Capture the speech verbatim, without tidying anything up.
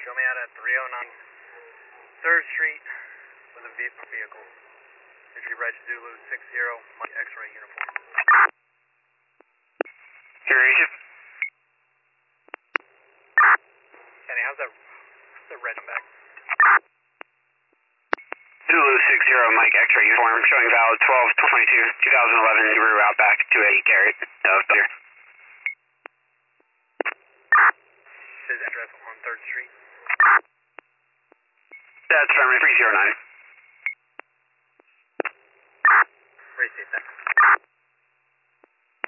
show me out at three oh nine third Street with a vehicle. If you reg Zulu six zero, Mike X-ray uniform. Duration. Kenny, how's that, how's that reg back? Zulu six zero, Mike X-ray uniform, showing valid twelve twenty-two twenty eleven, Subaru Outback to a Garrett of Beer. His address on third Street. That's from three oh nine. Appreciate that.